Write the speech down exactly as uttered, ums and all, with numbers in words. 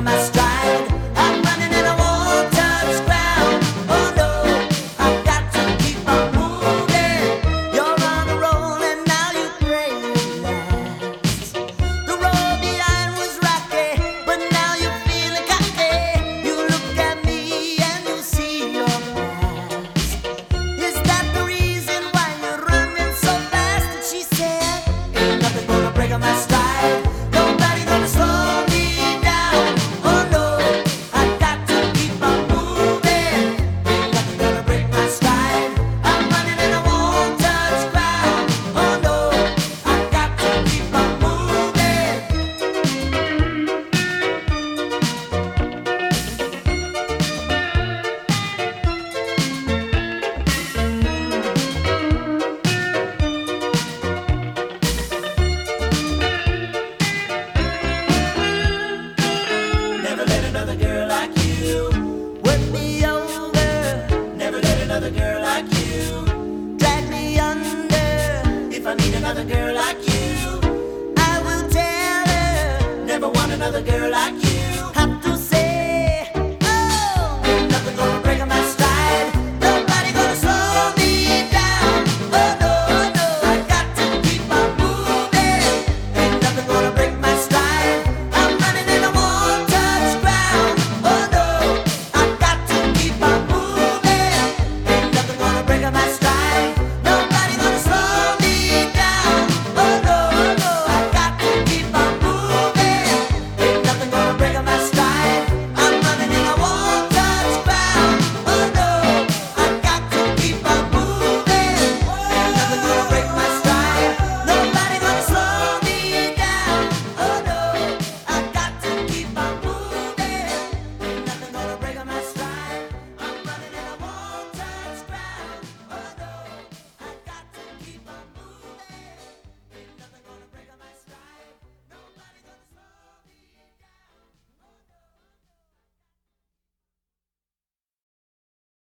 my stride. I'm running and I won't touch ground. Oh no, I've got to keep on moving. You're on a roll and now you pray relax. The road behind was rocky, but now you're feeling cocky. You look at me and you see your past. Is that the reason why you're running so fast? And she said, ain't nothing gonna break on my stride. Nobody gonna slow me down. Oh no, I got to keep on moving. Ain't nothing gonna break my stride. I'm running and I won't touch ground. Oh no, I got to keep on moving. Never let another girl like you work me over. Never let another girl like you drag me under. If I meet another girl like you, I will tell her. Never want another girl like you.